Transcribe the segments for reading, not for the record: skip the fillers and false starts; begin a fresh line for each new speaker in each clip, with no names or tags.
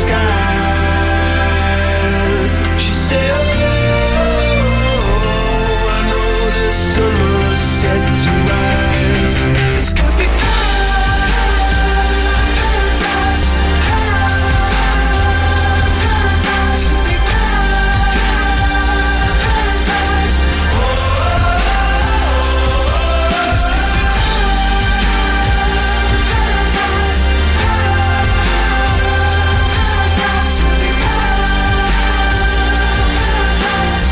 skies. She said, oh, I know the sun was set to rise. This could be paradise. Paradise. Could be paradise. Oh, this could be paradise. Paradise. Could be paradise.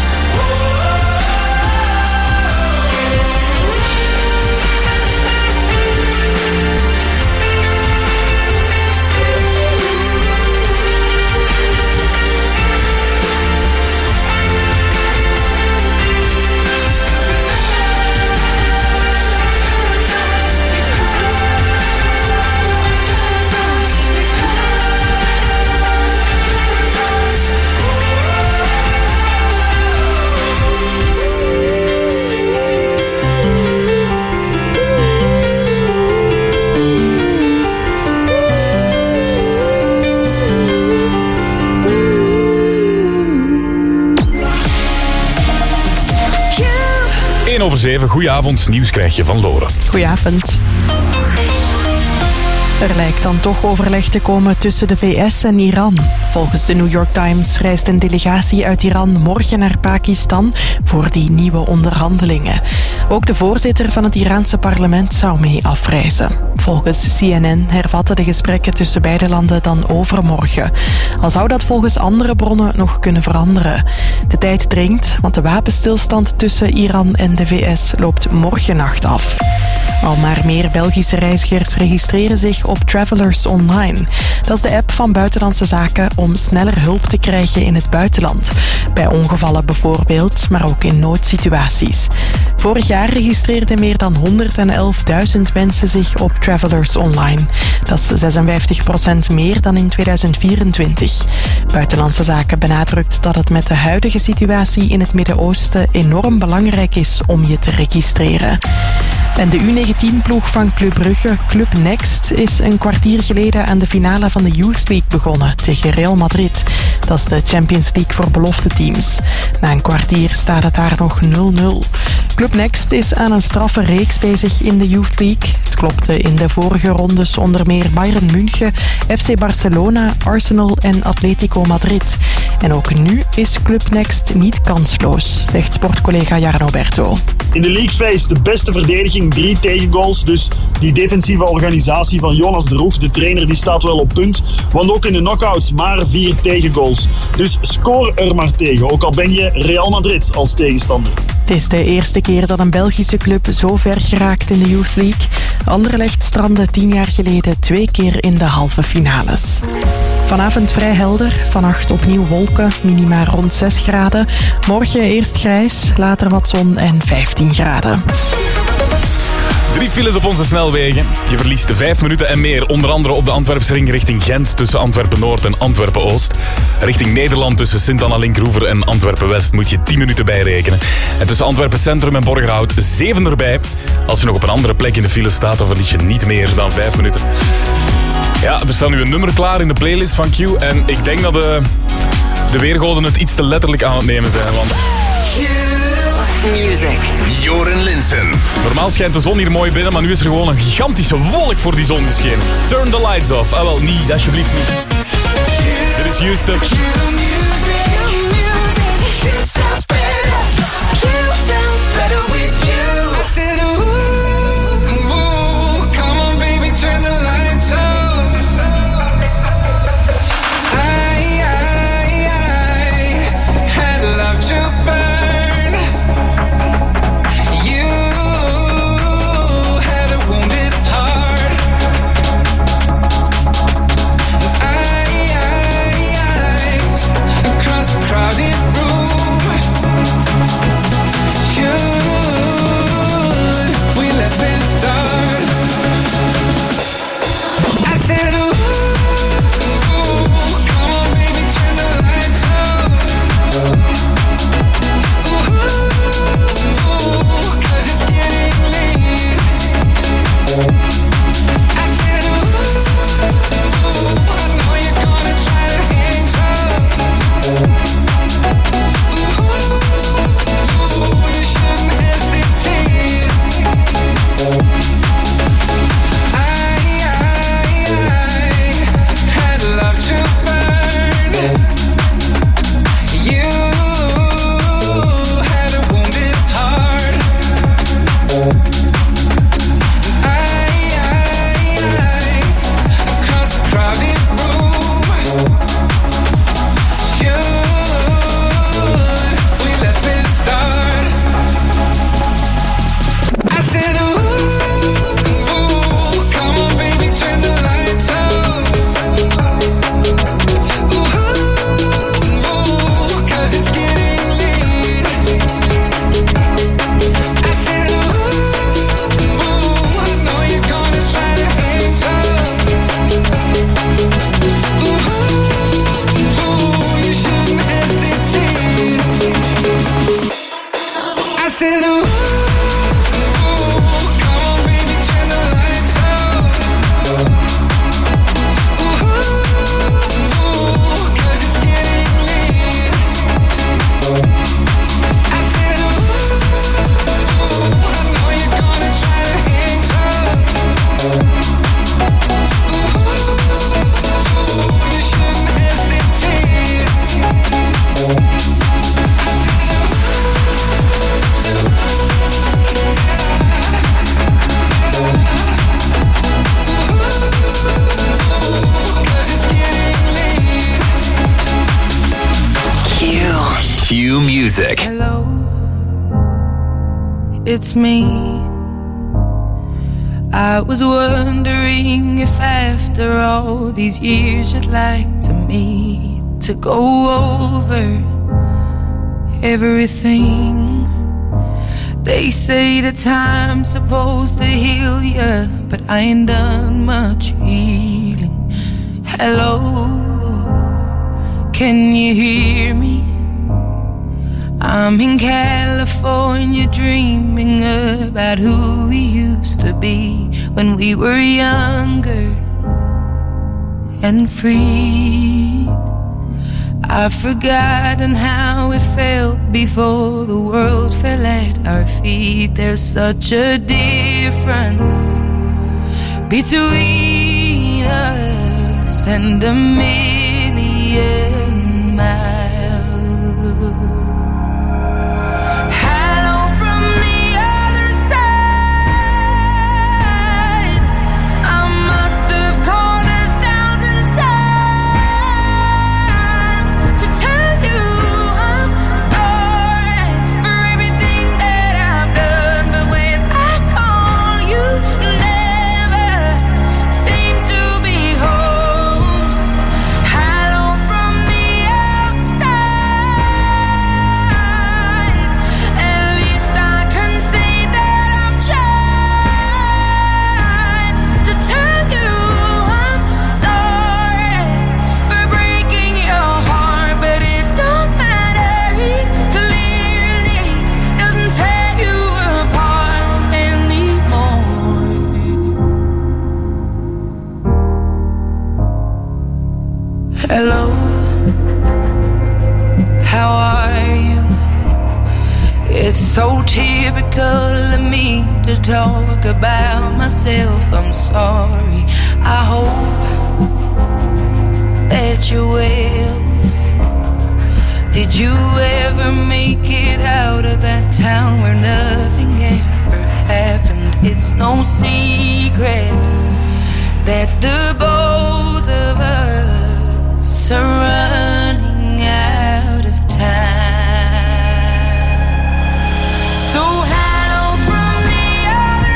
Over 7. Goedenavond, nieuws krijg je van Lore.
Goedenavond. Er lijkt dan toch overleg te komen tussen de VS en Iran. Volgens de New York Times reist een delegatie uit Iran morgen naar Pakistan voor die nieuwe onderhandelingen. Ook de voorzitter van het Iraanse parlement zou mee afreizen. Volgens CNN hervatten de gesprekken tussen beide landen dan overmorgen. Al zou dat volgens andere bronnen nog kunnen veranderen. De tijd dringt, want de wapenstilstand tussen Iran en de VS loopt morgennacht af. Al maar meer Belgische reizigers registreren zich op Travelers Online. Dat is de app van Buitenlandse Zaken om sneller hulp te krijgen in het buitenland. Bij ongevallen bijvoorbeeld, maar ook in noodsituaties. Vorig jaar registreerden meer dan 111.000 mensen zich op Travelers Online. Dat is 56% meer dan in 2024. Buitenlandse Zaken benadrukt dat het met de huidige situatie in het Midden-Oosten enorm belangrijk is om je te registreren. En de U19-ploeg van Club Brugge, Club Next, is een kwartier geleden aan de finale van de Youth League begonnen tegen Real Madrid. Dat is de Champions League voor belofte teams. Na een kwartier staat het daar nog 0-0. Club Next is aan een straffe reeks bezig in de Youth League. Het klopte in de vorige rondes onder meer Bayern München, FC Barcelona, Arsenal en Atletico Madrid. En ook nu is Club Next niet kansloos, zegt sportcollega Jarno Berto.
In de League Phase de beste verdediging, 3 tegengoals. Dus die defensieve organisatie van Jonas de Roeg, de trainer, die staat wel op punt. Want ook in de knockouts maar 4 tegengoals. Dus score er maar tegen, ook al ben je Real Madrid als tegenstander.
Het is de eerste keer dat een Belgische club zo ver geraakt in de Youth League. Anderlecht strandde 10 jaar geleden 2 keer in de halve finales. Vanavond vrij helder, vannacht opnieuw wolken, minima rond 6 graden. Morgen eerst grijs, later wat zon en 15 graden.
3 files op onze snelwegen. Je verliest 5 minuten en meer. Onder andere op de Antwerpsring richting Gent tussen Antwerpen-Noord en Antwerpen-Oost. Richting Nederland tussen Sint-Anna-Linkroever en Antwerpen-West moet je 10 minuten bijrekenen. En tussen Antwerpen-Centrum en Borgerhout 7 erbij. Als je nog op een andere plek in de file staat, dan verlies je niet meer dan 5 minuten. Ja, er staat nu een nummer klaar in de playlist van Q. En ik denk dat de weergoden het iets te letterlijk aan het nemen zijn, want...
Music.
Joren Linssen.
Normaal schijnt de zon hier mooi binnen, maar nu is er gewoon een gigantische wolk voor die zon geschenen. Turn the lights off. Ah wel, niet, alsjeblieft niet. Dit is Houston.
Crowded room
Music.
Hello, it's me. I was wondering if after all these years you'd like to meet to go over everything. They say the time's supposed to heal ya, but I ain't done much healing. Hello, can you hear me? I'm in California dreaming about who we used to be when we were younger and free. I've forgotten how it felt before the world fell at our feet. There's such a difference between us and a million miles. Hello, how are you? It's so typical of me to talk about myself. I'm sorry. I hope that you're well. Did you ever make it out of that town where nothing ever happened? It's no secret that the both of us are running out of time. So hello from the other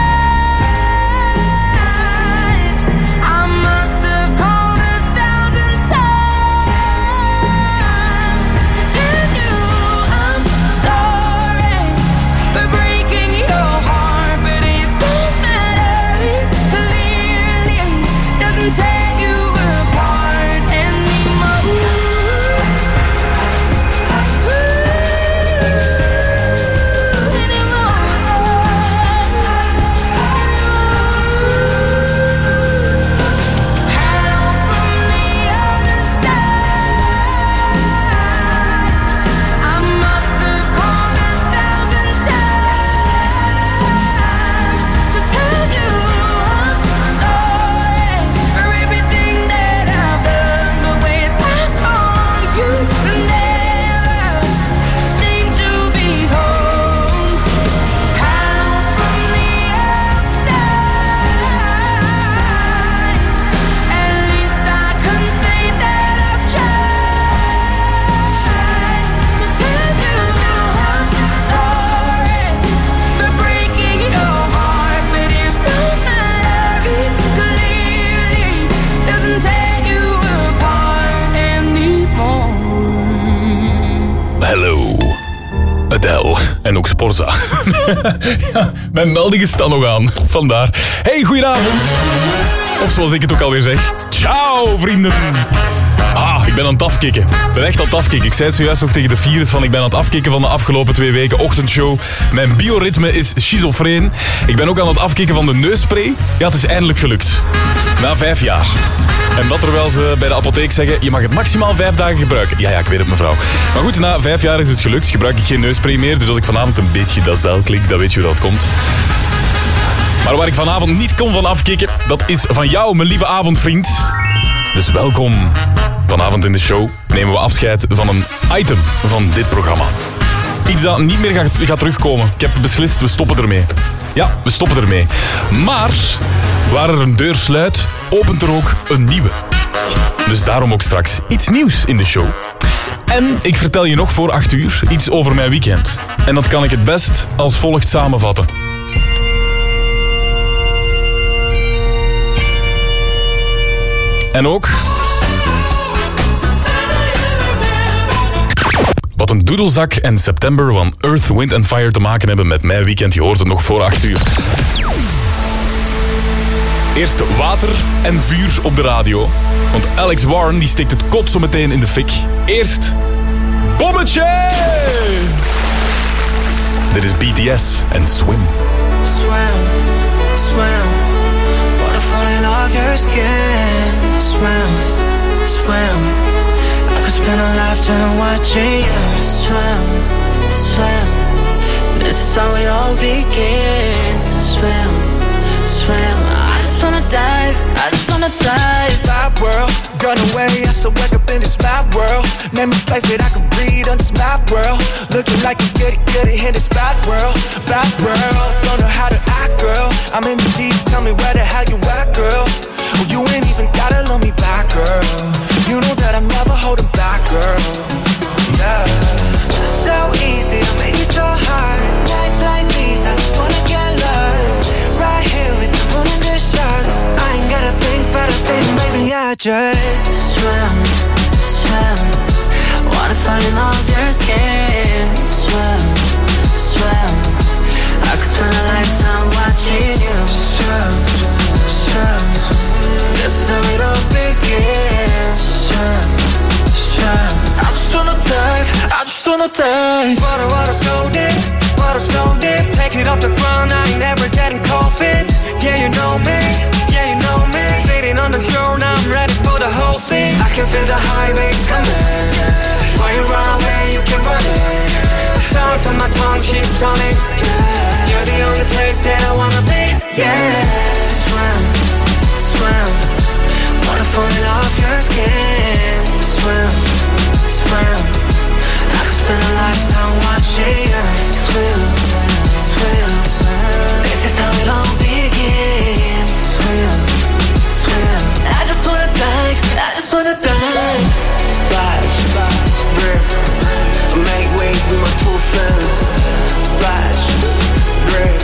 side. I must have called 1,000 times to tell you I'm sorry for breaking your heart, but it don't matter. It clearly doesn't tear you apart anymore.
Hello, Adele. En ook Sporza. Ja, mijn meldingen staan nog aan. Vandaar. Hey, goedenavond. Of zoals ik het ook alweer zeg. Ciao, vrienden. Ik ben aan het afkicken. Ik ben echt aan het afkicken. Ik zei het zojuist nog tegen de virus van ik ben aan het afkicken van de afgelopen 2 weken ochtendshow. Mijn bioritme is schizofreen. Ik ben ook aan het afkicken van de neusspray. Ja, het is eindelijk gelukt. Na 5 jaar. En dat terwijl ze bij de apotheek zeggen, je mag het maximaal 5 dagen gebruiken. Ja, ik weet het, mevrouw. Maar goed, na 5 jaar is het gelukt. Gebruik ik geen neusspray meer. Dus als ik vanavond een beetje dazel klik, dan weet je hoe dat komt. Maar waar ik vanavond niet kon van afkicken, dat is van jou, mijn lieve avondvriend. Dus welkom. Vanavond in de show nemen we afscheid van een item van dit programma. Iets dat niet meer gaat terugkomen. Ik heb beslist, we stoppen ermee. Ja, we stoppen ermee. Maar waar er een deur sluit, opent er ook een nieuwe. Dus daarom ook straks iets nieuws in de show. En ik vertel je nog voor 8 uur iets over mijn weekend. En dat kan ik het best als volgt samenvatten. En ook wat een doedelzak en September van Earth, Wind and Fire te maken hebben met mijn weekend. Je hoort het nog voor 8 uur. Eerst water en vuur op de radio. Want Alex Warren die steekt het kot zo meteen in de fik. Eerst bommetje! Dit is BTS en Swim.
Swim, swim, waterfall in off your skin. Swim, swim, I could spend a lifetime watching you. Swim, swim, this is how it all begins. Swim, swim, I just wanna dive, I just wanna dive. Bad world, gone away, I still wake up in this bad world. Name a place that I can breathe on this map world. Looking like you get it in this bad world. Bad world, don't know how to act, girl. I'm in the deep, tell me where the hell you at, girl. Well, you ain't even gotta love me back, girl. You know that I'm never holding back, girl. Yeah. So easy to make it so hard. Nights like these, I just wanna get lost. Right here with the moon and the stars. I ain't gotta think, but I think maybe I just swim, swim. Waterfall in off your skin. Swim, swim. I could spend a lifetime watching you. Swim, swim. This is how it all begins. Swim, swim. I just wanna dive, I just wanna dive. Water so deep, water so deep. Take it off the ground, I ain't never getting cold feet. Yeah, you know me, yeah, you know me. Sitting on the throne, I'm ready for the whole scene. I can feel the high waves coming. While you run away, you can run it. Sound on my tongue, she's stunning. You're the only place that I wanna be. Yeah, swim, swim. Water falling off your skin. Swim, swim. I could spend a lifetime watching you. Swim, swim. This is how it all begins. Swim, swim. I just wanna dive, I just wanna dive. Splash, splash, rip. Make waves with my 2 friends. Splash, rip.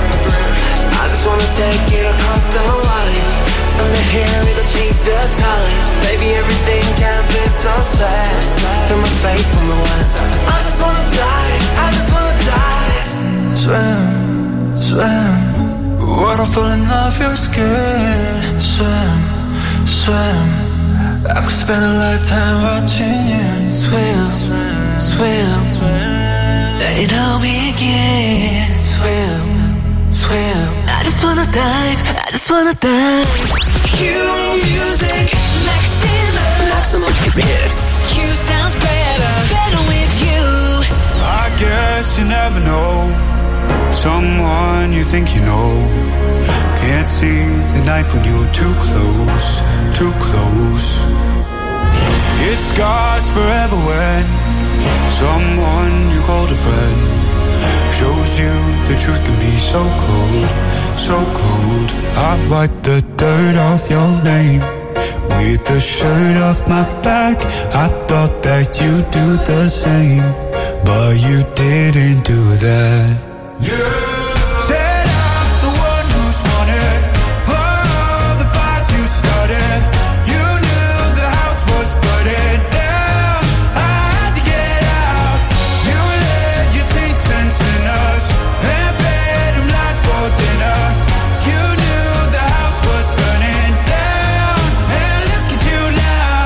I just wanna take it across the line. Under here, it'll change the time. Baby, everything can be so sad. Through my face from the west. I just wanna dive, I just wanna dive. Swim, swim. Waterfalling off your skin. Swim, swim. I could spend a lifetime watching you. Swim, swim, swim. Let it all begin. Swim, swim. I just wanna dive, I just wanna dive. Q music, maximum hits. Q sounds better with you.
I guess you never know someone you think you know. Can't see the knife when you're too close, too close. It scars forever when someone you called a friend shows you the truth can be so cold, so cold. I wipe the dirt off your name with the shirt off my back. I thought that you'd do the same, but you didn't do that. Said I'm the one who's wanted for all the fights you started. You knew the house was burning down. I had to get out. You let your sweet sense in us and fed them lies for dinner. You knew the house was burning down, and look at you now.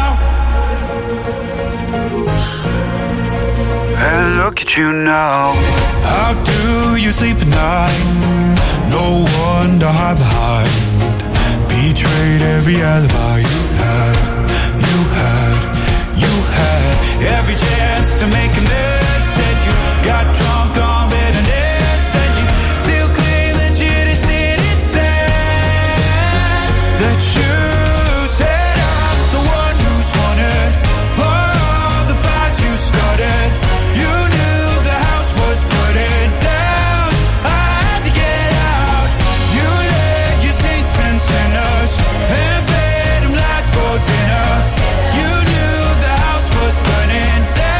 And look at you now. How do you sleep at night? No one to hide behind. Betrayed every alibi you had. You had, you had every chance to make amends. Instead you got drunk on bitterness, and you still claim that you didn't see it said. That you said I'm the one who's wanted for all the fights you started. You knew the house was burning down. I had to get out. You let your saints sense in us and fed them lies for dinner. You knew the house was burning down.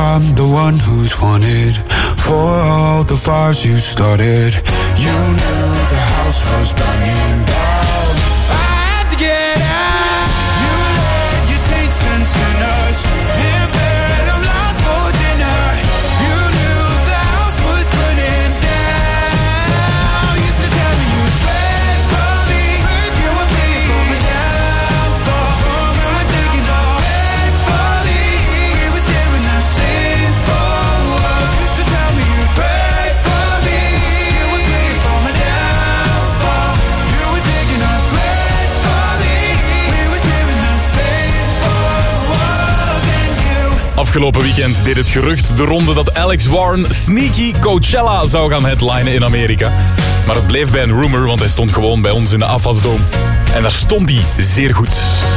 I'm the one who's wanted for all the fires you started. You knew the house was burning down. I had to get out. You led your saints and sinners in bed, I'm lost for dinner. You knew the house was burning down. You used to tell me you'd pray for me. You would pray for my downfall. You were taking all hate for me. We were sharing that same four walls. Used to tell me you'd pray for me. You would pray for my downfall. You were taking all great for me. We were sharing that same four walls and you.
Afgelopen weekend deed het gerucht de ronde dat Alex Warren sneaky Coachella zou gaan headlinen in Amerika. Maar het bleef bij een rumor, want hij stond gewoon bij ons in de afwasdome. En daar stond hij zeer goed.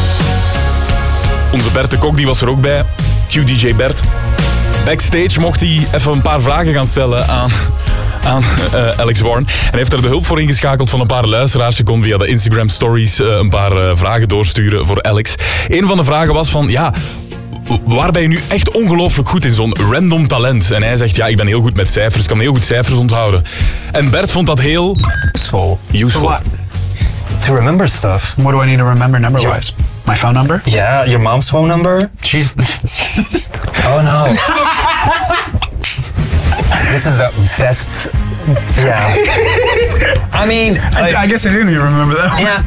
Onze Bert de Kok die was er ook bij. QDJ Bert. Backstage mocht hij even een paar vragen gaan stellen aan Alex Warren. En hij heeft er de hulp voor ingeschakeld van een paar luisteraars. Je kon via de Instagram stories een paar vragen doorsturen voor Alex. Een van de vragen was van, ja, waar ben je nu echt ongelooflijk goed in, zo'n random talent? En hij zegt, ja, ik ben heel goed met cijfers, kan heel goed cijfers onthouden. En Bert vond dat heel
Useful.
useful.
For what? To remember stuff.
What do I need to remember number-wise? My phone number?
Yeah, your mom's phone number?
She's...
Oh no. This is the best. Yeah. I mean,
I guess I didn't even remember that.
yeah.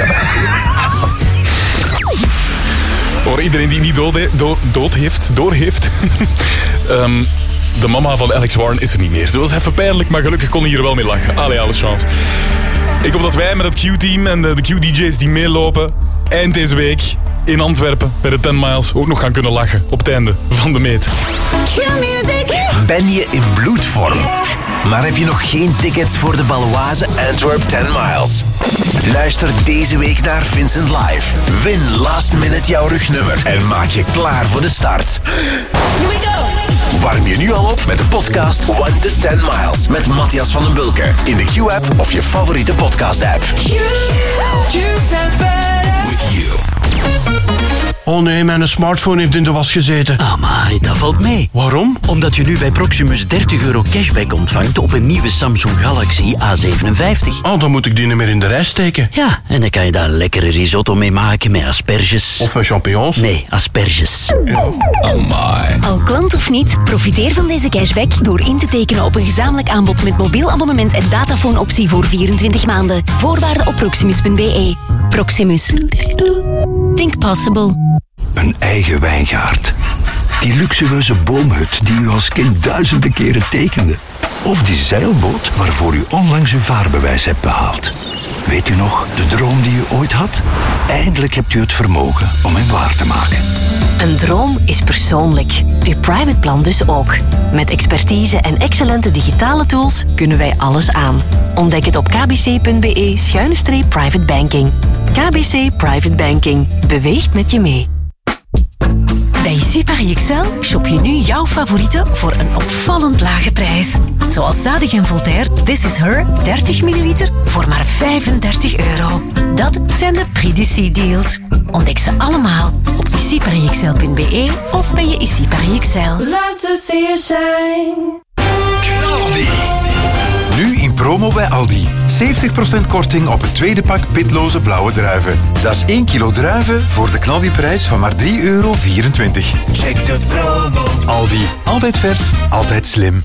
Voor iedereen die niet door heeft. De mama van Alex Warren is er niet meer. Dat was even pijnlijk, maar gelukkig kon hij hier wel mee lachen. Allee, alle chance. Ik hoop dat wij met het Q-team en de Q-DJ's die meelopen eind deze week in Antwerpen bij de 10 Miles ook nog gaan kunnen lachen op het einde van de meet.
Ben je in bloedvorm? Maar heb je nog geen tickets voor de Baloise Antwerp 10 Miles? Luister deze week naar Vincent Live. Win last minute jouw rugnummer en maak je klaar voor de start. Here we go! Warm je nu al op met de podcast 1 to 10 Miles met Matthias van den Bulke in de Q-app of je favoriete podcast-app. With you.
Oh nee, mijn smartphone heeft in de was gezeten.
Amai, dat valt mee.
Waarom?
Omdat je nu bij Proximus €30 cashback ontvangt op een nieuwe Samsung Galaxy A57.
Oh, dan moet ik die niet meer in de rij steken.
Ja, en dan kan je daar lekkere risotto mee maken met asperges.
Of met champignons.
Nee, asperges.
Ja.
Amai.
Al klant of niet, profiteer van deze cashback door in te tekenen op een gezamenlijk aanbod met mobiel abonnement en datafoonoptie voor 24 maanden. Voorwaarden op proximus.be. Proximus. Think possible.
Een eigen wijngaard. Die luxueuze boomhut die u als kind duizenden keren tekende. Of die zeilboot waarvoor u onlangs uw vaarbewijs hebt behaald. Weet u nog, de droom die u ooit had? Eindelijk hebt u het vermogen om hem waar te maken.
Een droom is persoonlijk. Uw private plan dus ook. Met expertise en excellente digitale tools kunnen wij alles aan. Ontdek het op kbc.be/private banking. KBC Private Banking. Beweegt met je mee. Bij Super XL shop je nu jouw favorieten voor een opvallend lage prijs. Zoals zadig en Voltaire This Is Her 30 ml voor maar €35. Dat zijn de Prix d'Ici deals. Ontdek ze allemaal op iciparisxl.be of bij je Ici Paris XL.
Love to see you shine.
Aldi. Nu in promo bij Aldi. 70% korting op het tweede pak pitloze blauwe druiven. Dat is 1 kilo druiven voor de knaldiprijs van maar €3,24.
Check de promo.
Aldi. Altijd vers, altijd slim.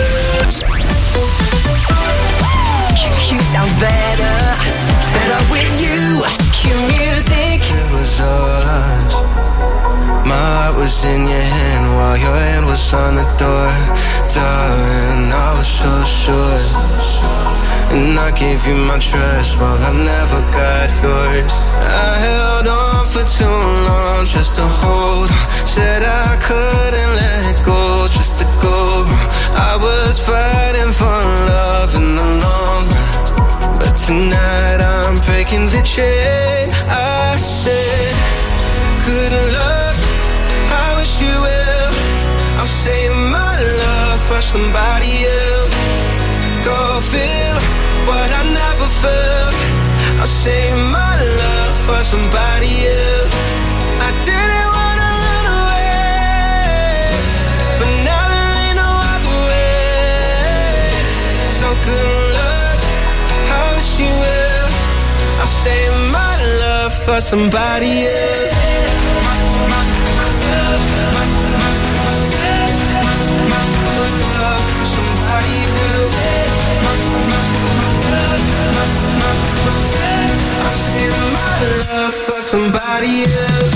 You sound better with you. Q-music.
It was all us. My heart was in your hand while your hand was on the door. Darling, I was so sure. And I gave you my trust while I never got yours. I held on for too long just to hold on. Said I couldn't let go just to go. I was fighting for love in the long run. But tonight I'm breaking the chain. I said, good luck, I wish you well. I'll save my love for somebody else. Go feel what I never felt. I'll save my love for somebody else. I didn't wanna run away, but for somebody else. For somebody else.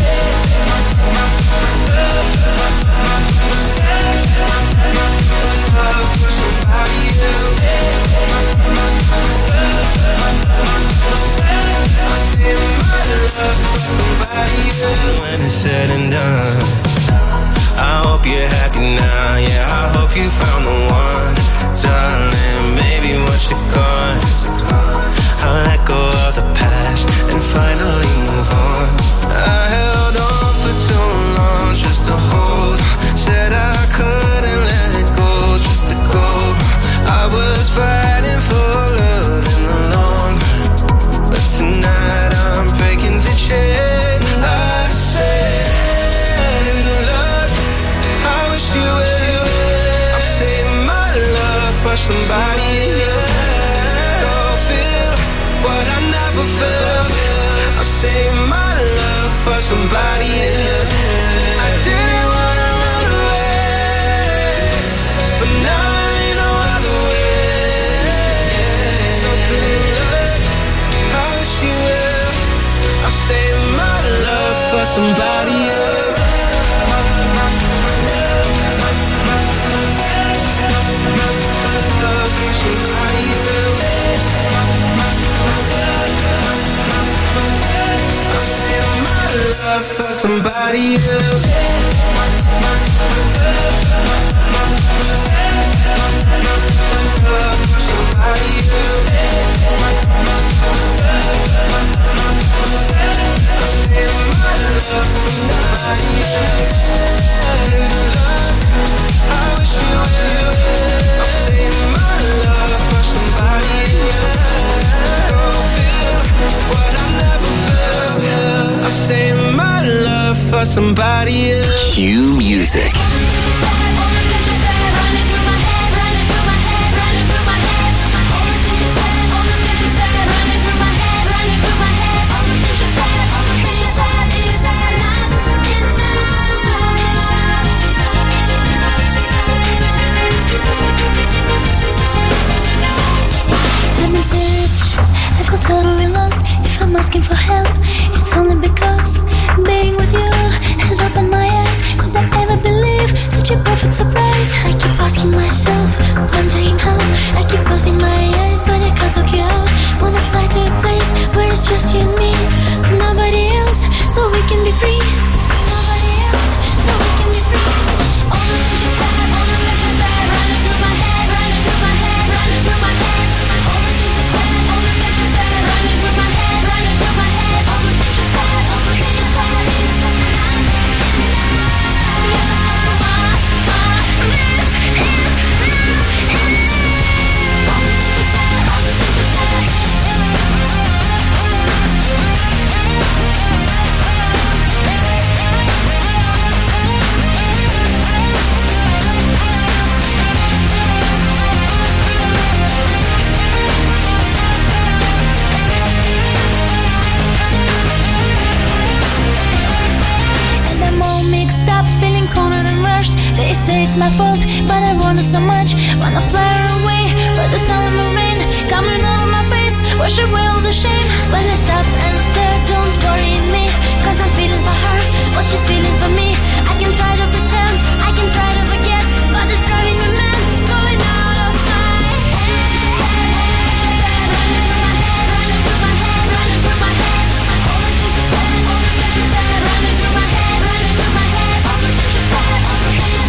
When it's said and done, I hope you're happy now. Yeah, I hope you found the one, darling. Maybe once you're gone, I'll let go of the past and finally move on. I held on for too long just to hold. Said I couldn't let it go, just to go. I was fighting for love in the long run, but tonight I'm breaking the chain. I said, good luck, I wish you well. I'm saving my love for somebody else. Go feel what I never felt. I'll save my love for somebody else. I didn't wanna run away, but now there ain't no other way. So good luck, I wish you well. I'll save my love for somebody else. Love for somebody else. Love for somebody else. I wish you well. I'm saving my love for somebody else. Go feel what I never felt. I'm saving my love for somebody else.
Cue music.
I feel totally lost. If I'm asking for help, it's only because being with you has opened my eyes. Could I ever believe such a perfect surprise? I keep asking myself, wondering how. I keep closing my eyes, but I can't look you out. Wanna fly to a place where it's just you and me, nobody else, so we can be free. Nobody else, so we can be free. All the things you said, all the things you said, running through my head, running through my head, running through my head. All the things you said, all the things you said, running through my head, running through my head. All the things you said, all the things you said. They say it's my fault, but I want it so much. Wanna fly away, but the sun and the rain coming over my face, wash away all the shame. When I stop and stare, don't worry me, cause I'm feeling for her what she's feeling for me. I can try to pretend, I can try to forget, but it's driving me mad, going out of my head. Running through my head, running through my head, running through my head. All the things you said, all the things you said, running through my head, running through my head. All the things you said, all the things you said.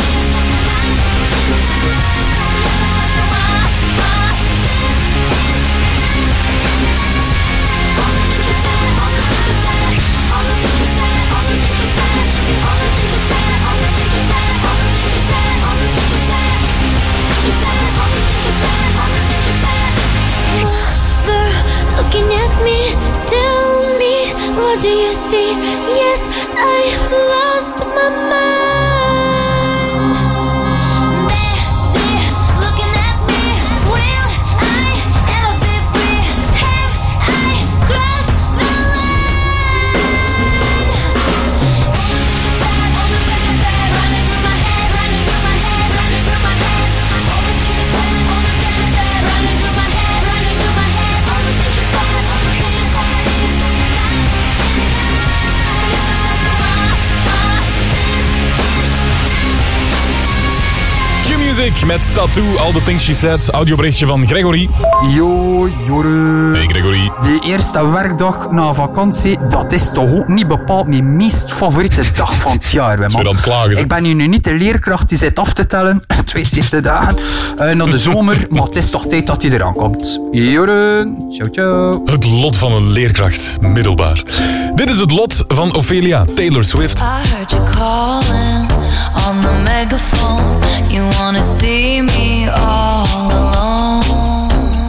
Looking at me, tell me, what do you see? Yes, I lost my mind. Betty, looking at me, will I ever be free? Have I crossed the line?
Music met Tattoo, All the Things She Said. Audioberichtje van Gregory.
Yo, Jore.
Hey Gregory.
Die eerste werkdag na vakantie, dat is toch ook niet bepaald mijn meest favoriete dag van het jaar.
Is weer aan het klagen.
Ik ben hier nu niet de leerkracht die zit af te tellen, 72 dagen, naar de zomer, maar het is toch tijd dat hij eraan komt. Jore, ciao ciao.
Het lot van een leerkracht, middelbaar. Dit is het lot van Ophelia, Taylor Swift.
I heard you calling on the megaphone. You wanna see me all alone.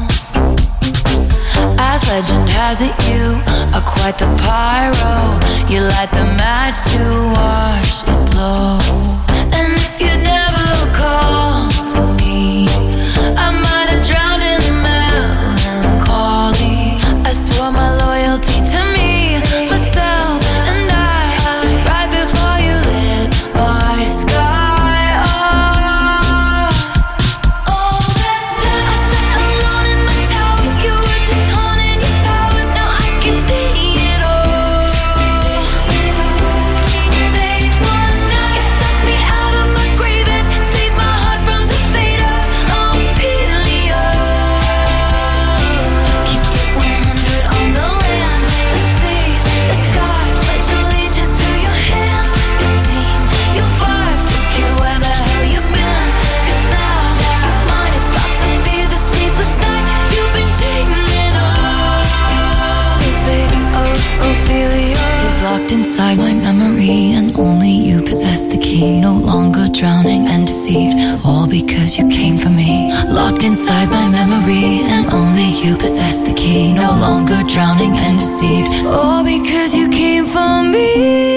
As legend has it, you are quite the pyro. You light the match to watch it blow. And if you never call for me, I might have drowned in the melancholy. I swore my loyalty to me, myself, and I, right before you lit my sky. Inside my memory, and only you possess the key. No longer drowning and deceived, all because you came for me. Locked inside my memory, and only you possess the key. No longer drowning and deceived, all because you came for me.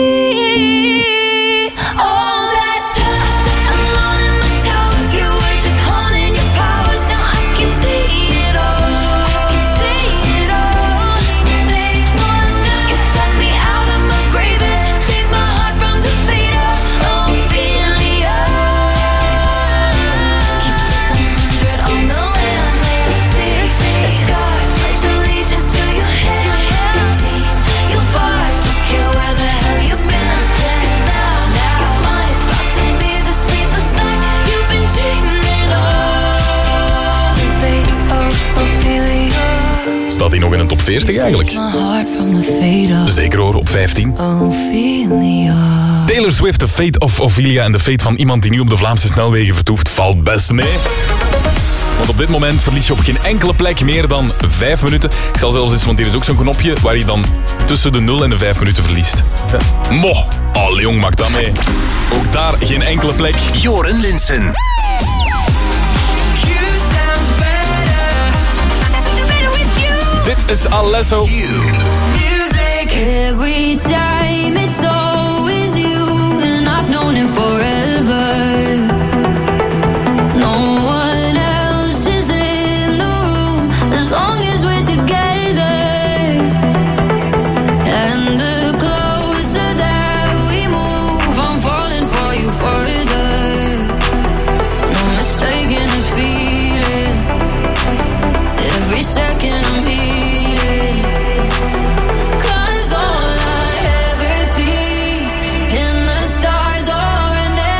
Staat hij nog in een top 40 eigenlijk? Zeker hoor, op 15. Taylor Swift, The Fate of Ophelia en de fate van iemand die nu op de Vlaamse snelwegen vertoeft, valt best mee. Want op dit moment verlies je op geen enkele plek meer dan 5 minuten. Ik zal zelfs eens, want hier is ook zo'n knopje waar je dan tussen de 0 en de 5 minuten verliest. Mo, al jong, maakt dat mee. Ook daar geen enkele plek.
Joren Linssen.
Dit is Alesso.
Every time it's always you, and I've known it forever. No one else is in the room as long as we're together. And the closer that we move, I'm falling for you further. No mistaking this feeling. Every second I'm here. Cause all I ever see in the stars are an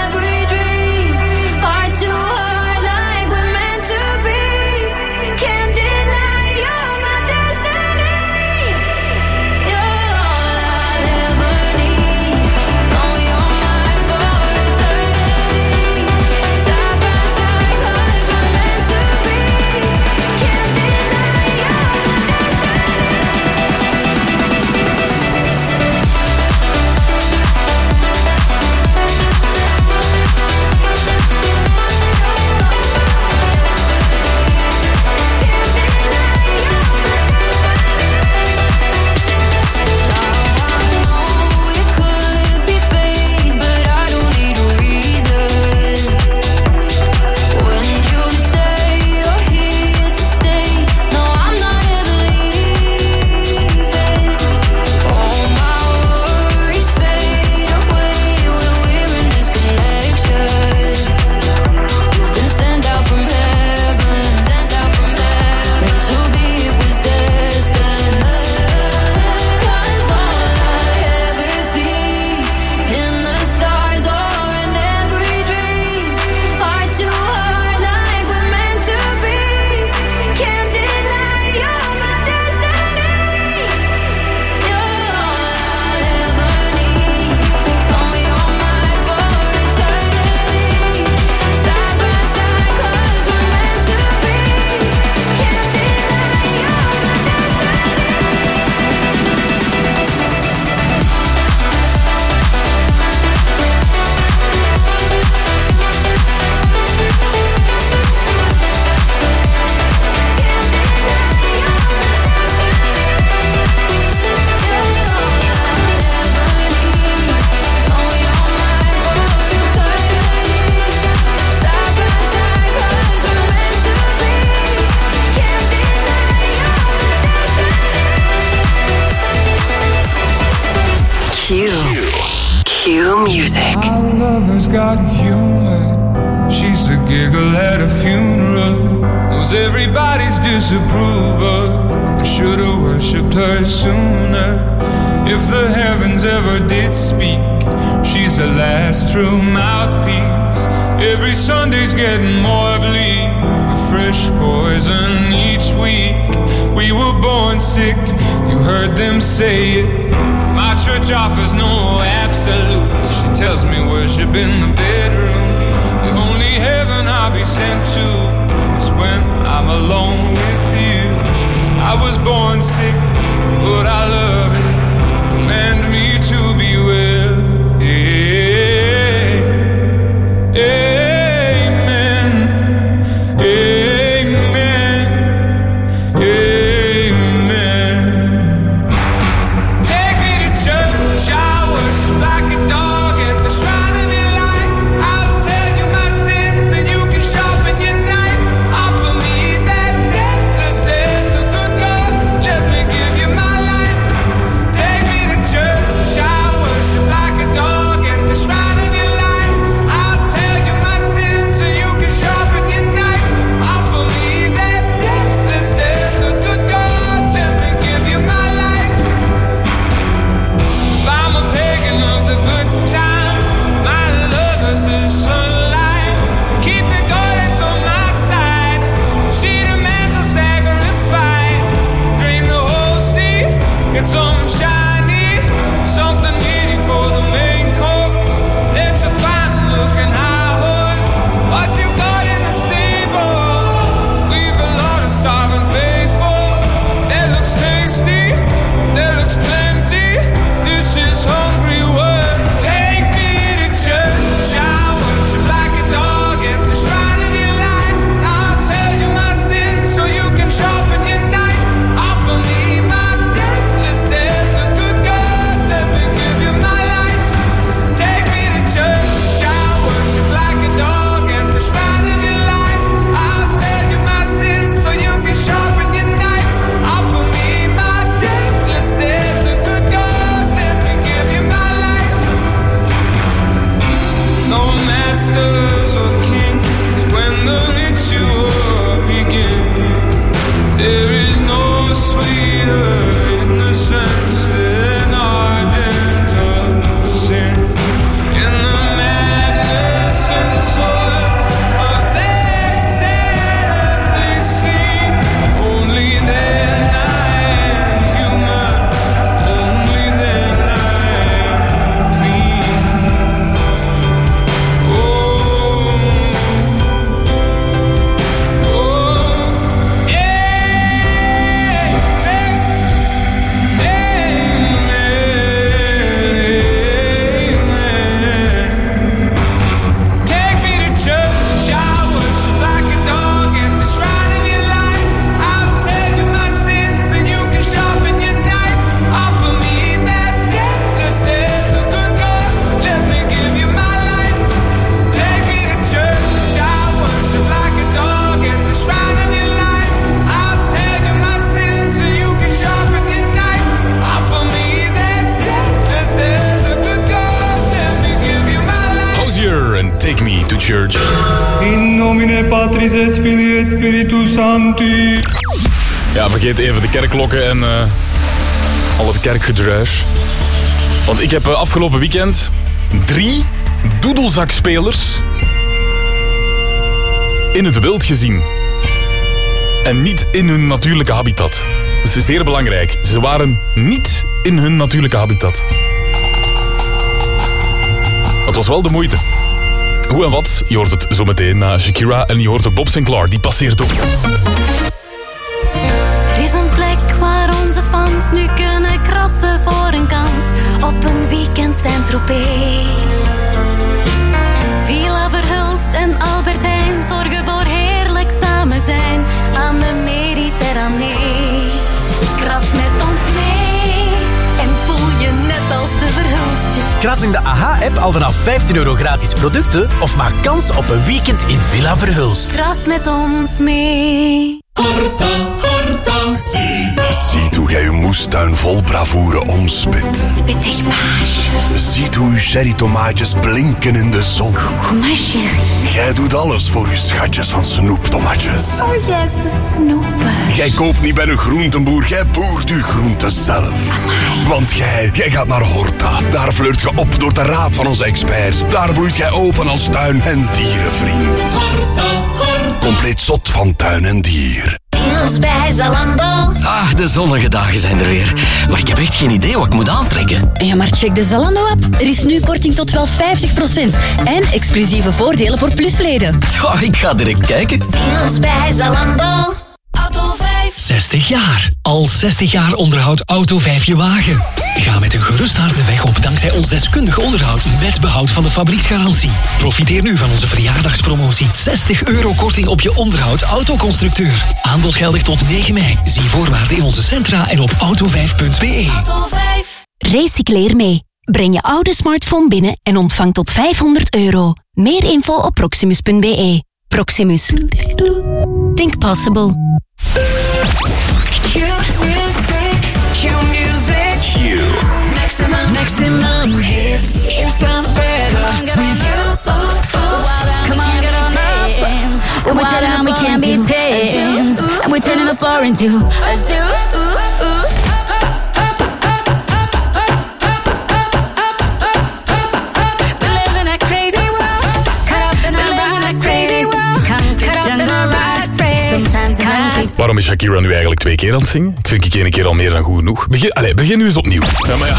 She's the giggle at a funeral, knows everybody's disapproval. I should've worshipped her sooner. If the heavens ever did speak, she's the last true mouthpiece. Every Sunday's getting more bleak, a fresh poison each week. We were born sick, you heard them say it. My church offers no absolutes. She tells me worship in the bedroom. The only heaven I'll be sent to is when I'm alone with you. I was born sick, but I love it. Command me to be well. Amen. Amen. Amen. Take me to church. I worship like a dog at the shrine of your light. I'll tell you my sins and you can sharpen your knife. Offer me that deathless death, the good God. Let me give you my life. Take me to church. I worship like a dog at the shrine of your life. I'll tell you my sins and you can sharpen your knife. Offer me that deathless death, the good God. Let me give you my life. If I'm a pagan of the good time, my love is the sunlight. Keep the goddess on my side. She demands a sacrifice. Drain the whole sea, get some shiny, something needy for the main course. Let's a fine looking high horse. What you got in the stable? We've a lot of starving faithful. That looks tasty, that looks plenty. This is hungry work. Take me to church. I worship like a dog at the shrine of your light. I'll tell you my sins so you can sharpen your knife. Offer me my deathless death, the good God. Let me give you my life. Take me to church. I worship like a dog at the shrine of your light. I'll tell you my sins so you can sharpen your knife. Offer me my deathless death, the good God. Let me give you my life. No masters or kings when the ritual begins. There is no sweeter innocence than ardent of sin. In the madness and soil of that sad earthly scene, only then I am human. Only then I am clean. Oh, take me to church. I worship like a dog at the shrine of your light. I'll tell you my sins and you can sharpen your knife. Offer me that deathless death, the good God. Let me give you my life. Take me to church. I worship like a dog at the shrine of your light. I'll tell you my sins and you can sharpen your knife. Offer me that deathless death, the good God. Let me give you my life.
Hozier en Take Me to Church.
In nomine Patris et Filii et Spiritus Sancti.
Ja, vergeet even de kerkklokken en al het kerkgedruis. Want ik heb afgelopen weekend 3 doedelzakspelers in het wild gezien. En niet in hun natuurlijke habitat. Dat is zeer belangrijk. Ze waren niet in hun natuurlijke habitat. Het was wel de moeite. Hoe en wat, je hoort het zo meteen na Shakira en je hoort ook Bob Sinclair, die passeert ook.
Er is een plek waar onze fans nu kunnen krassen voor een kans op een weekend Saint-Tropez. Villa Verhulst en Albert Heijn zorgen voor heerlijk samen zijn aan de Mediterranee. Kras met ons mee en voel je net als de Verhulstjes.
Kras in de AHA-app al vanaf €15 gratis producten of maak kans op een weekend in Villa Verhulst.
Kras met ons mee.
Horta, Horta.
Ziet hoe gij uw moestuin vol bravoure omspit.
Spittig baasje.
Ziet hoe uw cherrytomaatjes blinken in de zon.
Kom maar, chérie.
Gij doet alles voor uw schatjes van snoeptomatjes.
Oh, jij ze snoepen.
Gij koopt niet bij een groentenboer, gij boert uw groenten zelf.
Amai.
Want gij gaat naar Horta. Daar flirt ge op door de raad van onze experts. Daar bloeit gij open als tuin- en dierenvriend.
Horta, Horta.
Compleet zot van tuin en dier.
Deals bij Zalando.
Ah, de zonnige dagen zijn er weer. Maar ik heb echt geen idee wat ik moet aantrekken.
Ja, maar check de Zalando-app. Er is nu korting tot wel 50%. En exclusieve voordelen voor plusleden.
Oh, ik ga direct kijken.
Deals bij Zalando.
Auto 5.
60 jaar. Al 60 jaar onderhoudt Auto 5 je wagen. Ga met een gerust hart de weg op dankzij ons deskundig onderhoud met behoud van de fabrieksgarantie. Profiteer nu van onze verjaardagspromotie. €60 korting op je onderhoud autoconstructeur. Aanbod geldig tot 9 mei. Zie voorwaarden in onze centra en op auto5.be.
Auto 5. Recycleer mee. Breng je oude smartphone binnen en ontvang tot €500. Meer info op proximus.be. Proximus. Think possible.
Maximum hits. It sounds better with you.
Come on, get on up. And we're turning we can't be tamed. And we're turning the floor into a zoo. We're living a crazy world. Caught up in a crazy world. Caught up in a rat race. Sometimes in a
Waarom is Shakira nu eigenlijk 2 keer aan het zingen? Ik vind één keer al meer dan goed genoeg. Begin nu eens opnieuw. Ja, maar ja.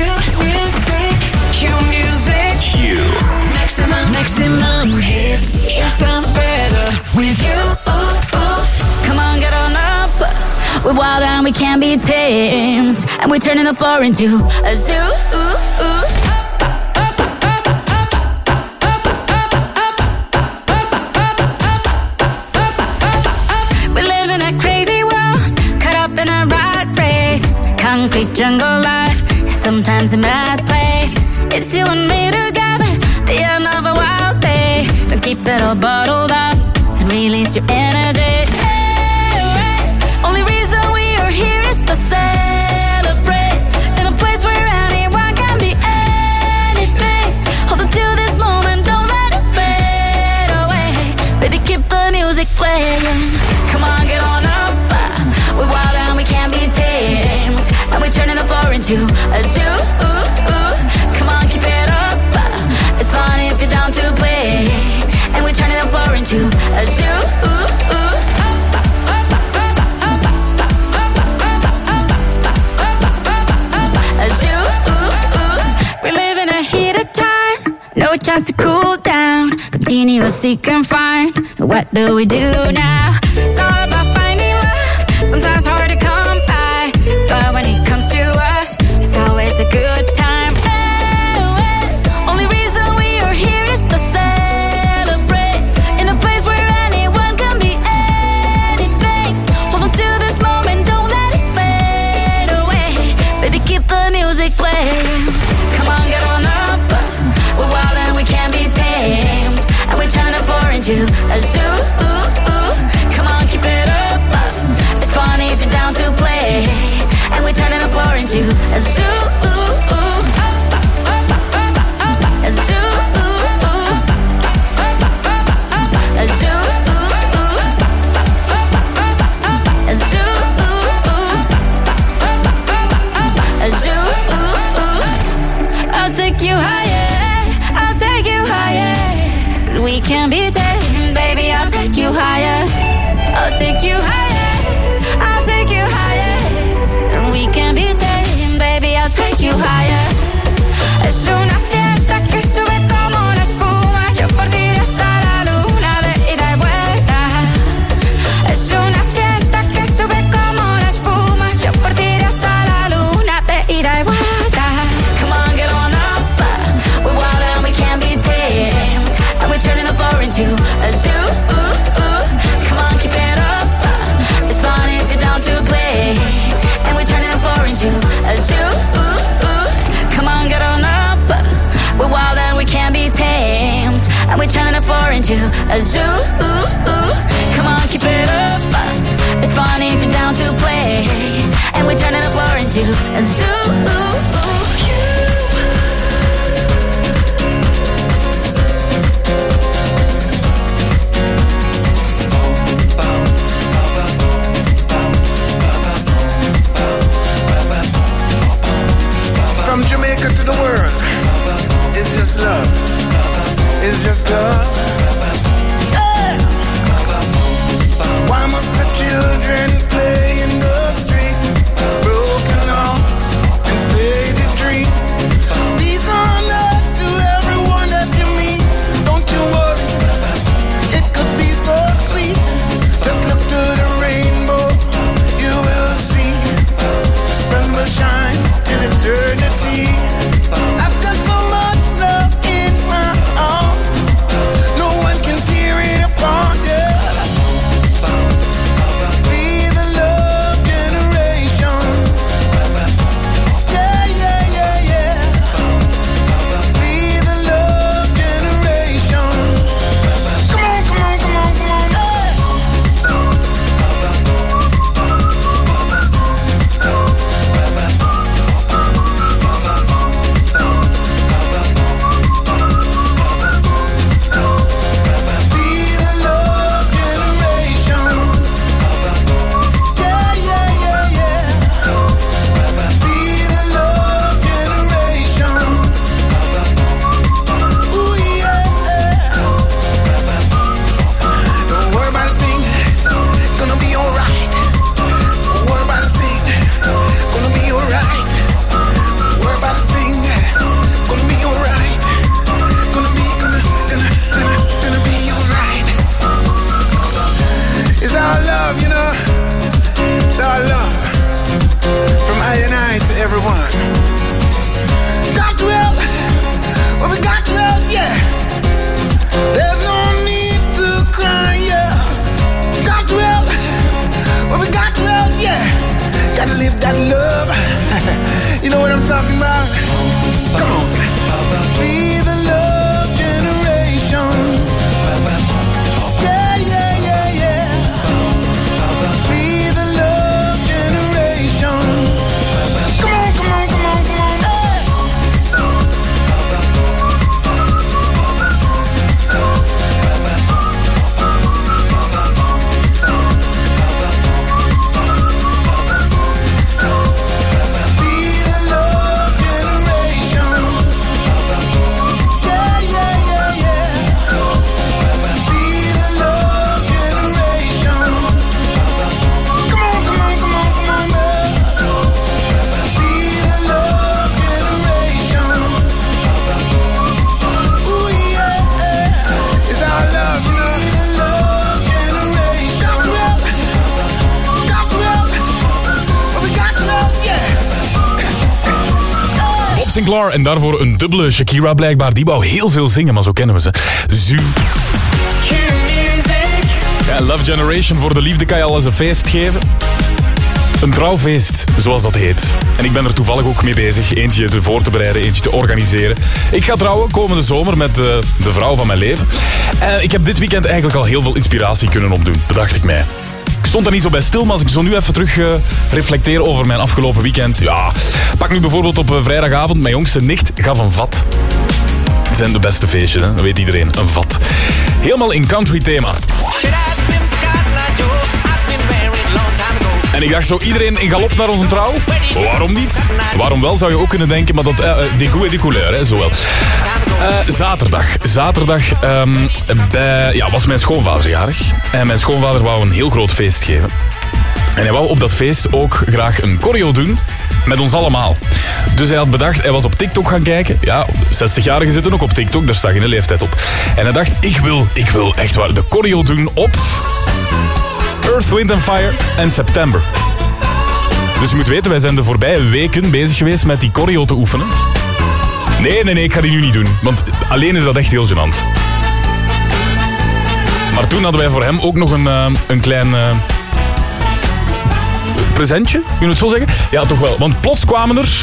Maximum hits. It sounds better with you.
Come on, get on up. We're wild and we can't be tamed. And we're turning the floor into a zoo. We live in a crazy world, caught up in a rat race. Concrete jungle life, sometimes a mad place. It's you and me together, the end of a wild day. Don't keep it all bottled up and release your energy. Hey, only reason we are here is to celebrate. In a place where anyone can be anything. Hold on to this moment, don't let it fade away. Baby, keep the music playing. Come on, get on up. We're wild and we can't be tamed. And we're turning the floor into a zoo. Come on, keep it up. It's fun if you're down to play. And we're turning the floor into a zoo. A zoo. We live in a heated time. No chance to cool down. Continuously confined. What do we do now? It's all about finding love. Sometimes hard to come by. But when it comes to us, it's always a good time. Only reason we are here is to celebrate. In a place where anyone can be anything. Hold on to this moment, don't let it fade away. Baby, keep the music playing. Come on, get on up. We're wild and we can't be tamed. And we're turning the floor into a zoo. Come on, keep it up. It's funny if you're down to play. And we're turning the floor into a zoo. A zoo. A zoo. A zoo. A zoo. I'll take you higher. I'll take you higher. We can be tamed, baby. I'll take you higher. I'll take you higher. I'll take you higher. We can be tamed, baby. I'll take you higher. Es una fiesta que sube como la espuma. Yo por ti hasta la luna de ida y vuelta. Es una fiesta que sube como la espuma. Yo por ti hasta la luna de ida y vuelta. Come on, get on up. We're wild and we can't be tamed. And we're turning the floor into a zoo. Come on, keep it up. It's fun if you're down to play. And we're turning the floor into a zoo. Come on, get on up. We're wild and we can't be tamed. And we're turning the floor into a zoo. Come on, keep it up.
It's fun if you're down to play, and we're turning the floor into a zoo.
From Jamaica to the world, it's just love. It's just love. Yeah. Why must the children play in the streets? Broken hearts and faded dreams. Peace on earth to everyone that you meet. Don't you worry, it could be so sweet. Just look to the rainbow, you will see. The sun will shine till eternity. I've got so much love in my heart, no one can tear it apart, yeah. Be the love generation. Yeah, yeah, yeah, yeah. Be the love generation. Come on, come on, come on, come on, everyone. Got to help, well we got to help, yeah. There's no need to cry, yeah. Got to help, well we got to help, yeah. Gotta live that love. You know what I'm talking about? Come on. Be the love generation. Yeah, yeah, yeah, yeah. Be the love generation. Come on, come on, come on, come on. Be the love generation. Yeah, yeah, yeah, yeah. Be the love generation. Come on, come on, come on, come on, man. Be the love generation. Ooh, yeah. It's our love, you know. Be the love generation. Got to help. But we got to help, yeah.
Bob Sinclair en daarvoor een dubbele Shakira blijkbaar. Die wou heel veel zingen, maar zo kennen we ze. Zu. Ja, Love Generation, voor de liefde kan je al eens een feest geven. Een trouwfeest, zoals dat heet. En ik ben er toevallig ook mee bezig. Eentje te voor te bereiden, eentje te organiseren. Ik ga trouwen komende zomer met de vrouw van mijn leven. En ik heb dit weekend eigenlijk al heel veel inspiratie kunnen opdoen, bedacht ik mij. Ik stond daar niet zo bij stil, maar als ik zo nu even terug reflecteer over mijn afgelopen weekend. Ja, pak nu bijvoorbeeld op vrijdagavond. Mijn jongste nicht gaf een vat. Die zijn de beste feestjes, hè? Dat weet iedereen. Een vat. Helemaal in country thema. En ik dacht zo, iedereen in galop naar onze trouw? Waarom niet? Waarom wel, zou je ook kunnen denken, maar dat des goûts et des couleurs, hè, zo wel. Zaterdag was mijn schoonvader jarig. En mijn schoonvader wou een heel groot feest geven. En hij wou op dat feest ook graag een choreo doen met ons allemaal. Dus hij had bedacht, hij was op TikTok gaan kijken. Ja, 60-jarigen zitten ook op TikTok, daar staat geen leeftijd op. En hij dacht, ik wil echt waar de choreo doen op Earth, Wind & Fire en September. Dus je moet weten, wij zijn de voorbije weken bezig geweest met die choreo te oefenen. Nee, ik ga die nu niet doen. Want alleen is dat echt heel gênant. Maar toen hadden wij voor hem ook nog een klein presentje, kun je het zo zeggen? Ja, toch wel. Want plots kwamen er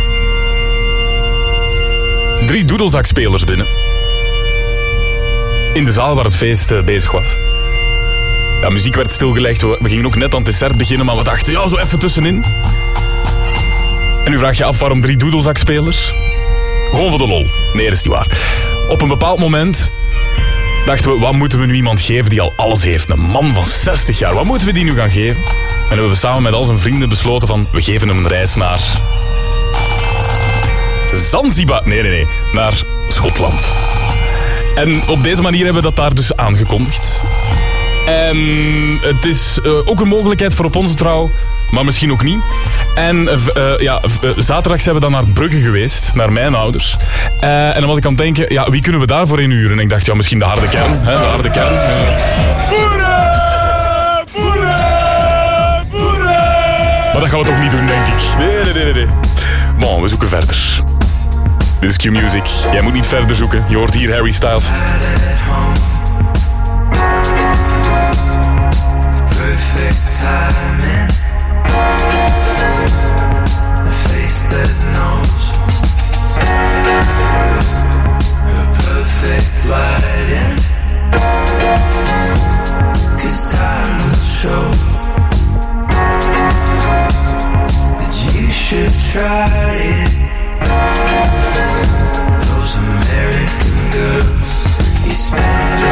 3 doedelzakspelers binnen. In de zaal waar het feest bezig was. Ja, muziek werd stilgelegd. We gingen ook net aan het dessert beginnen, maar we dachten, ja, zo even tussenin. En nu vraag je af waarom 3 doedelzakspelers? Gewoon voor de lol. Nee, dat is niet waar. Op een bepaald moment dachten we, wat moeten we nu iemand geven die al alles heeft? Een man van 60 jaar, wat moeten we die nu gaan geven? En hebben we samen met al zijn vrienden besloten van, we geven hem een reis naar Zanzibar. Nee, naar Schotland. En op deze manier hebben we dat daar dus aangekondigd. En het is ook een mogelijkheid voor op onze trouw, maar misschien ook niet. En zaterdag zijn we dan naar Brugge geweest, naar mijn ouders. En dan was ik aan het denken, ja, wie kunnen we daarvoor inhuren? En ik dacht, ja, misschien de harde kern. Hè, de harde kern. Maar dat gaan we toch niet doen, denk ik. Nee. Bon, we zoeken verder. Dit is Q-Music. Jij moet niet verder zoeken. Je hoort hier Harry Styles.
Perfect timing. A face that knows. Her perfect lighting. 'Cause time will show that you should try it. Those American girls, you spend your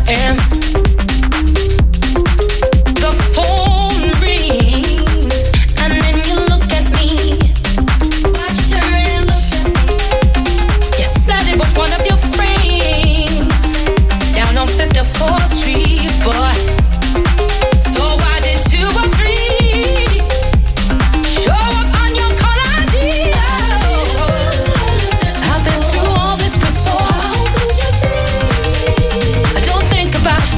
am. The phone rings, and then you look at me. Watch her and look at me. You said it was one of your friends down on 54th Street, boy. So why did 2 or 3 show up on your call ID? I've been through all this before. How could you be? Don't think about it.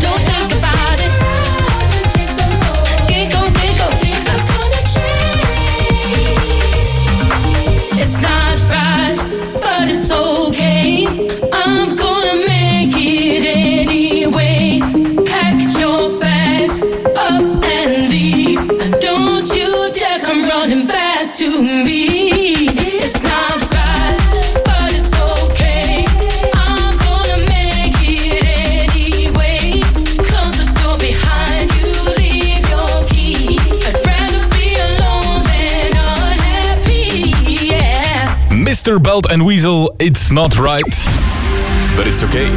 Giggle, giggle. Things are gonna change. It's not right, but it's okay. I'm gonna make it anyway. Pack your bags up and leave, and don't you dare come running back to me. It's not right, but it's okay. I'm gonna make it anyway. Close the door behind you, leave your key. I'd rather be alone than unhappy, yeah.
Mr. Belt and Weasel, it's not right, but it's okay.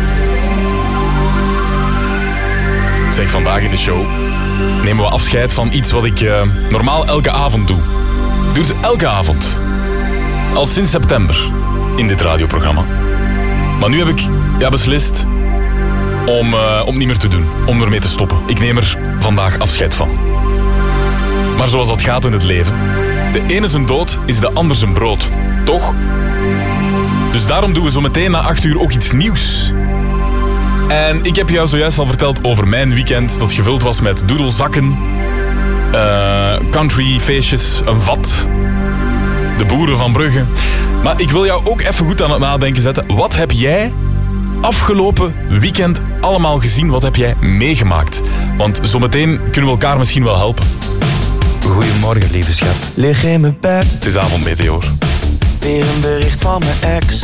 Zeg, vandaag in de show nemen we afscheid van iets wat ik normaal elke avond doe. Ik doe het elke avond. Al sinds september in dit radioprogramma. Maar nu heb ik beslist om niet meer te doen. Om ermee te stoppen. Ik neem er vandaag afscheid van. Maar zoals dat gaat in het leven. De ene zijn dood is de ander zijn brood. Toch? Dus daarom doen we zo meteen na 8 uur ook iets nieuws. En ik heb jou zojuist al verteld over mijn weekend dat gevuld was met doedelzakken, countryfeestjes, een vat, de boeren van Brugge. Maar ik wil jou ook even goed aan het nadenken zetten. Wat heb jij afgelopen weekend allemaal gezien? Wat heb jij meegemaakt? Want zometeen kunnen we elkaar misschien wel helpen. Goedemorgen, lieve schat.
Lig in mijn bed.
Het is avondmeteoor.
Weer een bericht van mijn ex.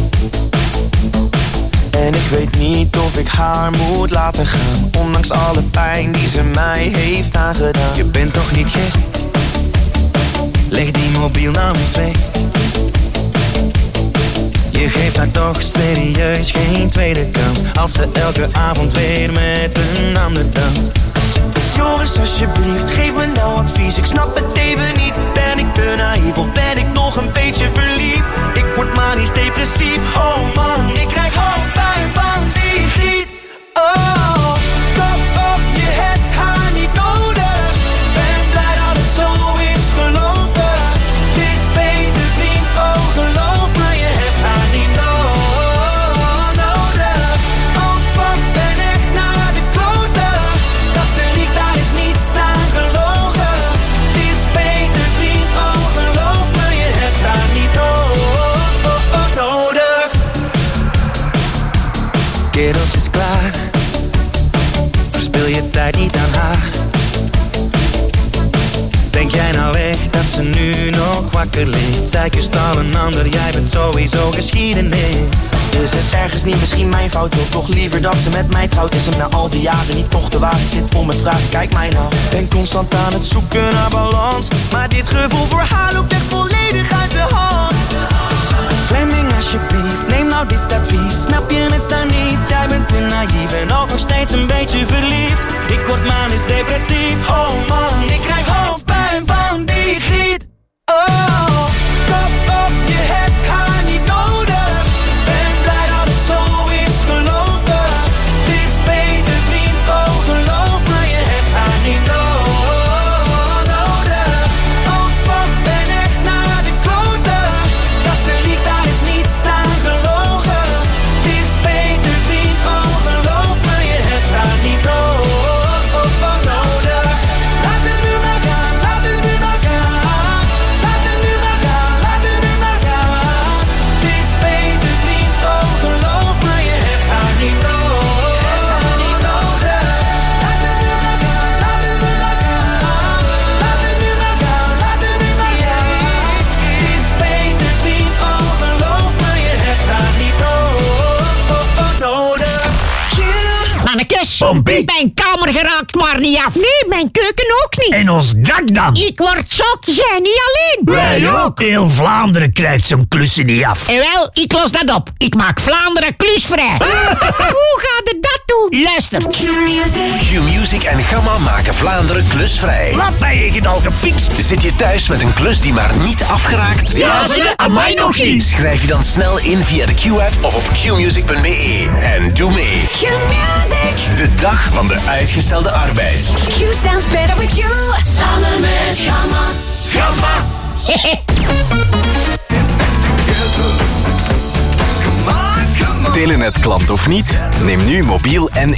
En ik weet niet of ik haar moet laten gaan, ondanks alle pijn die ze mij heeft aangedaan. Je bent toch niet gek? Leg die mobiel nou eens weg. Je geeft haar toch serieus geen tweede kans, als ze elke avond weer met een ander danst. Joris, alsjeblieft, geef me nou advies. Ik snap het even niet. Ben ik te naïef of ben ik nog een beetje verliefd? Ik word manisch depressief. Oh man, ik krijg hoofdpijn van die giet. Oh, kop op, je hebt haar niet nodig. Ben blij dat het zo is gelopen. Het is beter vriend, oh geloof me, je hebt haar niet nodig. Oh fuck, ben echt naar de kloten. Dat ze liegt, daar is niets aan gelogen. Het is beter vriend, oh geloof me, je hebt haar niet nodig. Kerel, het is klaar. Verspil je tijd niet aan haar. Denk jij nou echt dat ze nu nog wakker ligt? Zij kust al een ander, jij bent sowieso geschiedenis. Is het ergens niet misschien mijn fout? Wil toch liever dat ze met mij trouwt? Is hem na al die jaren niet toch te wagen? Zit vol met vragen, kijk mij nou. Ben constant aan het zoeken naar balans, maar dit gevoel voor haar loopt echt volledig uit de hand. Fleming, alsjeblieft, neem nou dit advies. Snap je het dan niet? Jij bent te naïef en ook nog steeds een beetje verliefd. Ik word manisch depressief. Oh man, ik krijg hoofdpijn van die giet. Oh, kop op, je hebt haar niet nodig. Ben blij dat het zo is gelopen. Het is beter vriend, oh geloof me, je hebt haar niet nodig. Oh fuck, ben echt naar de kloten. Dat ze liegt, daar is niets aan gelogen. Het is beter vriend, oh geloof me, je hebt haar niet nodig. Laat het nu maar gaan, laat het nu maar gaan. Laat het nu maar gaan, laat het nu maar gaan. Het is beter vriend, oh geloof me, je hebt haar niet nodig. Laat het nu maar gaan, laat het nu maar gaan. Laat het nu maar gaan, laat het nu maar gaan. Het is beter vriend, oh geloof me, je hebt haar niet nodig.
Mannekes,
Pompie.
mijn kamer geraakt maar niet af. Nee, mijn keuken ook niet.
En ons dak dan?
Ik word zot, jij niet alleen.
Wij ook. Heel Vlaanderen krijgt zijn klussen niet af.
En wel, ik los dat op. Ik maak Vlaanderen klusvrij. Hoe gaat het dat doen? luister.
Q-Music en Gamma maken Vlaanderen klusvrij.
Wat ben je al gefixt?
Zit je thuis met een klus die maar niet afgeraakt?
Ja, zeg, aan mij nog niet.
Schrijf je dan snel in via de Q-app of op qmusic.be. En doe mee.
Q-Music.
De dag van de uitgestelde arbeid.
Q sounds better with you. Samen met Gamma.
Gamma.
Telenet-klant of niet? Neem nu mobiel en